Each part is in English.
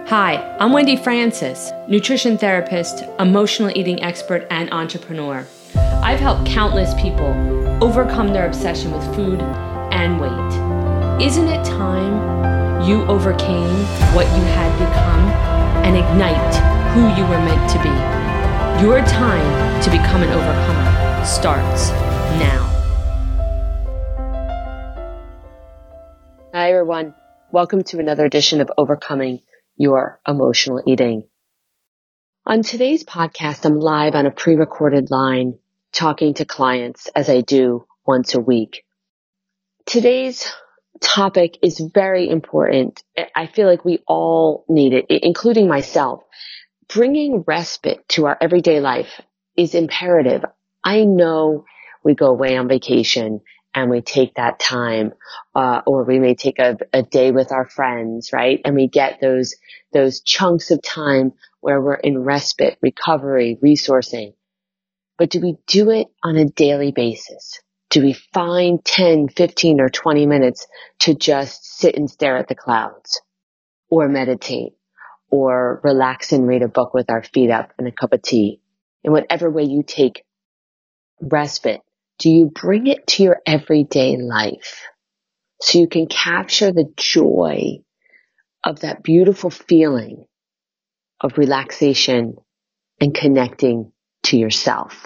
Hi, I'm Wendy Francis, nutrition therapist, emotional eating expert, and entrepreneur. I've helped countless people overcome their obsession with food and weight. Isn't it time you overcame what you had become and ignite who you were meant to be? Your time to become an overcomer starts now. Hi, everyone. Welcome to another edition of Overcoming Your Emotional Eating. On today's podcast, I'm live on a pre-recorded line talking to clients as I do once a week. Today's topic is very important. I feel like we all need it, including myself. Bringing respite to our everyday life is imperative. I know we go away on vacation and we take that time, or we may take a day with our friends, right? And we get those chunks of time where we're in respite, recovery, resourcing. But do we do it on a daily basis? Do we find 10, 15, or 20 minutes to just sit and stare at the clouds, or meditate, or relax and read a book with our feet up and a cup of tea? In whatever way you take respite, do you bring it to your everyday life so you can capture the joy of that beautiful feeling of relaxation and connecting to yourself?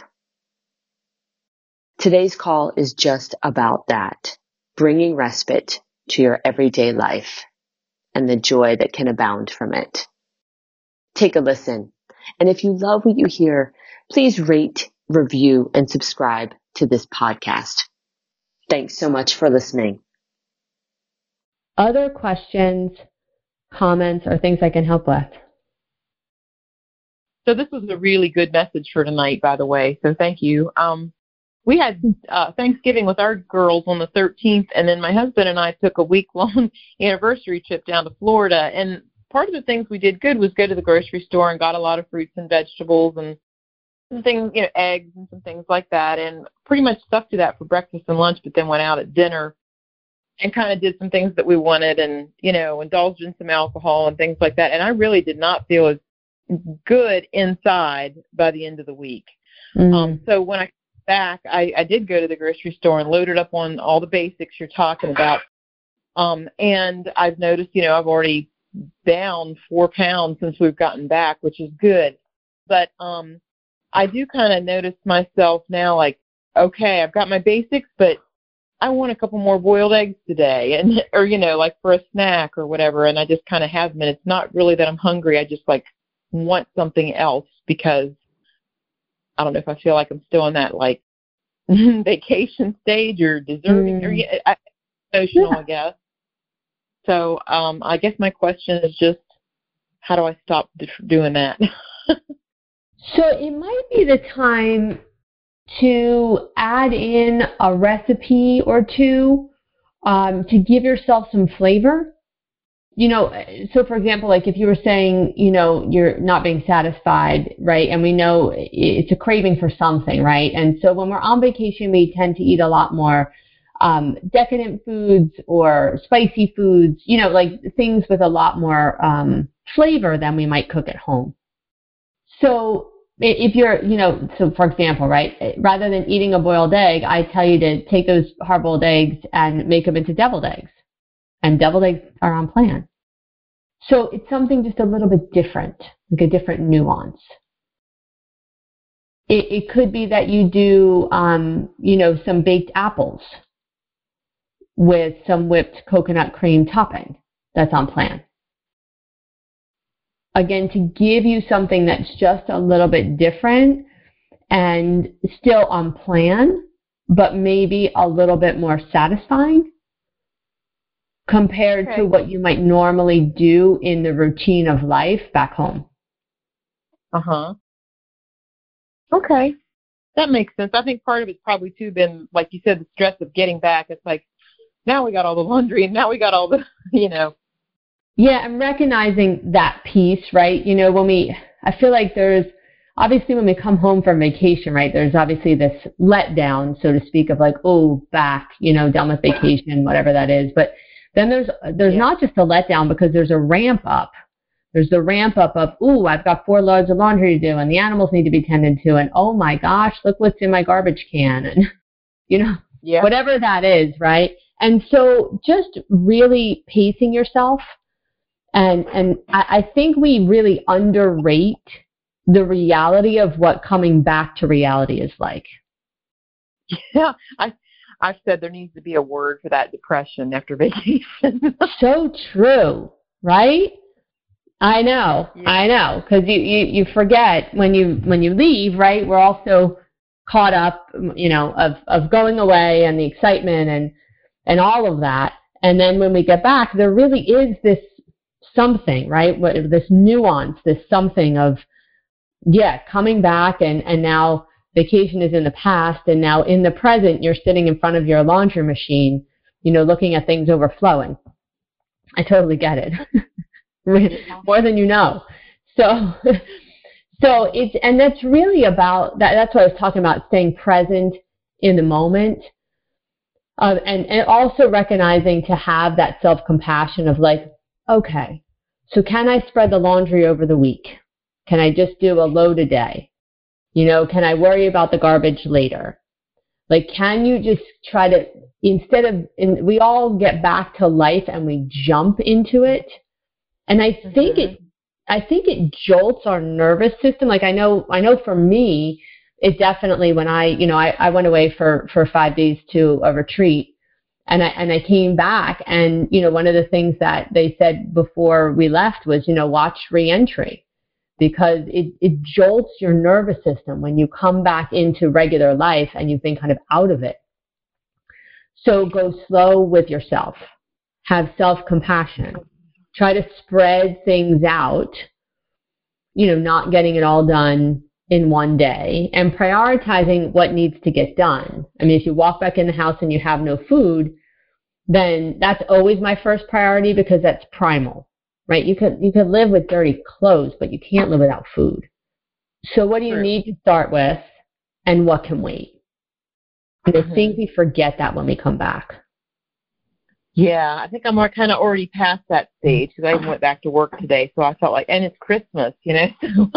Today's call is just about that, bringing respite to your everyday life and the joy that can abound from it. Take a listen. And if you love what you hear, please rate, review, and subscribe to this podcast. Thanks so much for listening. Other questions, comments, or things I can help with? So this was a really good message for tonight, by the way, so thank you. We had Thanksgiving with our girls on the 13th, and then my husband and I took a week-long anniversary trip down to Florida. And part of the things we did good was go to the grocery store and got a lot of fruits and vegetables and some things, eggs and some things like that, and pretty much stuck to that for breakfast and lunch, but then went out at dinner and kind of did some things that we wanted and, indulged in some alcohol and things like that. And I really did not feel as good inside by the end of the week. So when I came back, I did go to the grocery store and loaded up on all the basics you're talking about. And I've noticed, I've already down 4 pounds since we've gotten back, which is good. But I do kind of notice myself now, like, okay, I've got my basics, but I want a couple more boiled eggs today, and or like for a snack or whatever. And I just kind of have them. And it's not really that I'm hungry. I just want something else because I don't know if I feel like I'm still in that vacation stage or deserving or emotional, I guess. So I guess my question is just, how do I stop doing that? So it might be the time to add in a recipe or two to give yourself some flavor. So for example, like if you were saying, you're not being satisfied, right? And we know it's a craving for something, right? And so when we're on vacation, we tend to eat a lot more decadent foods or spicy foods, things with a lot more flavor than we might cook at home. So if you're, so for example, right, rather than eating a boiled egg, I tell you to take those hard-boiled eggs and make them into deviled eggs. And deviled eggs are on plan. So it's something just a little bit different, like a different nuance. It could be that you do, some baked apples with some whipped coconut cream topping. That's on plan. Again, to give you something that's just a little bit different and still on plan, but maybe a little bit more satisfying compared to what you might normally do in the routine of life back home. Okay. That makes sense. I think part of it's probably, too, been, like you said, the stress of getting back. It's like, now we got all the laundry, and now we got all the, Yeah, I'm recognizing that piece, right? I feel like there's, obviously when we come home from vacation, right, there's obviously this letdown, so to speak, of back, done with vacation, whatever that is. But then there's not just a letdown because there's a ramp up. There's the ramp up of, ooh, I've got 4 loads of laundry to do, and the animals need to be tended to, and oh my gosh, look what's in my garbage can, and whatever that is, right? And so just really pacing yourself, and I think we really underrate the reality of what coming back to reality is like. Yeah, I've said there needs to be a word for that depression after vacation. So true, right? I know, because you forget when you leave, right? We're also caught up, of going away and the excitement and all of that. And then when we get back, there really is this something, right? This nuance, this something of, coming back and now vacation is in the past, and now in the present, you're sitting in front of your laundry machine, looking at things overflowing. I totally get it. More than you know. So and that's really about that. That's what I was talking about, staying present in the moment, and also recognizing to have that self-compassion of like, okay, so can I spread the laundry over the week? Can I just do a load a day? Can I worry about the garbage later? Like, can you just try to, we all get back to life and we jump into it. And I think it jolts our nervous system. Like I know for me, it definitely, when I went away for 5 days to a retreat, and I came back, and one of the things that they said before we left was watch reentry, because it jolts your nervous system when you come back into regular life and you've been kind of out of it. So go slow with yourself. Have self-compassion. Try to spread things out, not getting it all done in one day, and prioritizing what needs to get done. I mean, if you walk back in the house and you have no food, then that's always my first priority, because that's primal, right? You could live with dirty clothes, but you can't live without food. So what do you need to start with, and what can wait? I think we forget that when we come back. Yeah, I think I'm kind of already past that stage, because I even went back to work today, so I felt like, and it's Christmas, so.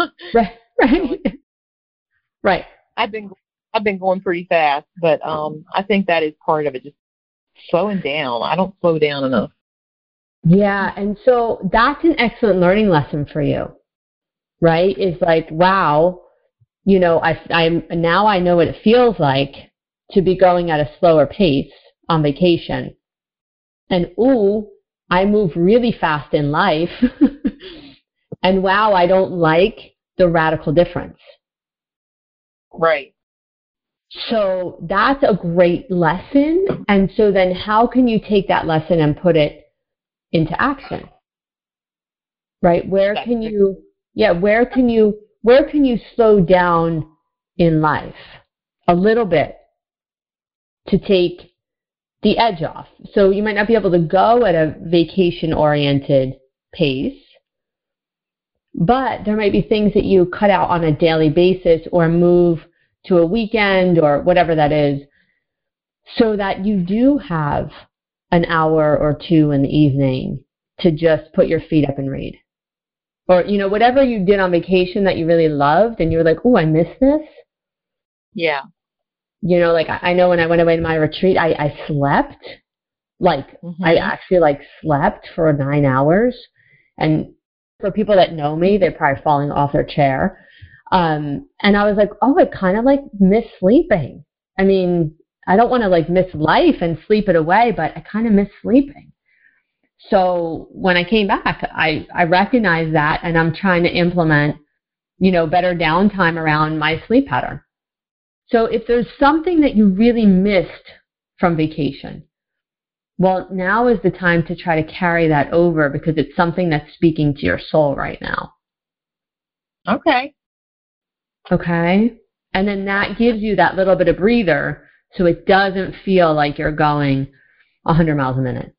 Right. I've been going pretty fast, but I think that is part of it, just slowing down. I don't slow down enough. Yeah, and so that's an excellent learning lesson for you, right? It's like, wow, now I know what it feels like to be going at a slower pace on vacation. And ooh, I move really fast in life. And wow, I don't like the radical difference. Right. So that's a great lesson. And so then how can you take that lesson and put it into action? Right? Where can you slow down in life a little bit to take the edge off? So you might not be able to go at a vacation-oriented pace, but there might be things that you cut out on a daily basis or move to a weekend or whatever that is, so that you do have an hour or two in the evening to just put your feet up and read. Or, whatever you did on vacation that you really loved and you were like, oh, I miss this. Yeah. Like I know when I went away to my retreat, I slept. I actually slept for 9 hours. And for people that know me, they're probably falling off their chair. And I was like, oh, I kind of miss sleeping. I mean, I don't want to miss life and sleep it away, but I kind of miss sleeping. So when I came back, I recognized that, and I'm trying to implement, better downtime around my sleep pattern. So if there's something that you really missed from vacation, well, now is the time to try to carry that over, because it's something that's speaking to your soul right now. Okay. And then that gives you that little bit of breather, so it doesn't feel like you're going 100 miles a minute.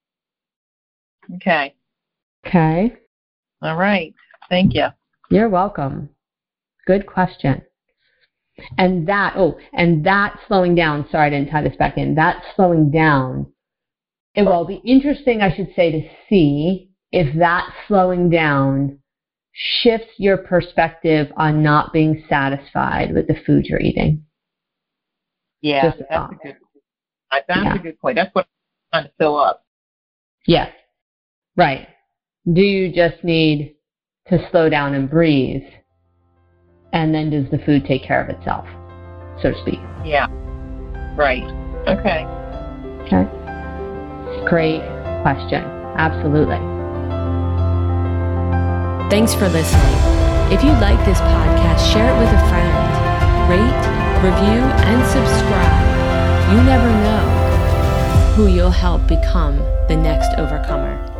Okay. All right. Thank you. You're welcome. Good question. And that slowing down, sorry, I didn't tie this back in, that slowing down, it will be interesting, I should say, to see if that slowing down shifts your perspective on not being satisfied with the food you're eating. Yeah, that's a good point. That's what I'm trying to fill up. Yes, right. Do you just need to slow down and breathe? And then does the food take care of itself, so to speak? Yeah, right. Okay. Great question. Absolutely. Thanks for listening. If you like this podcast, share it with a friend. Rate, review, and subscribe. You never know who you'll help become the next overcomer.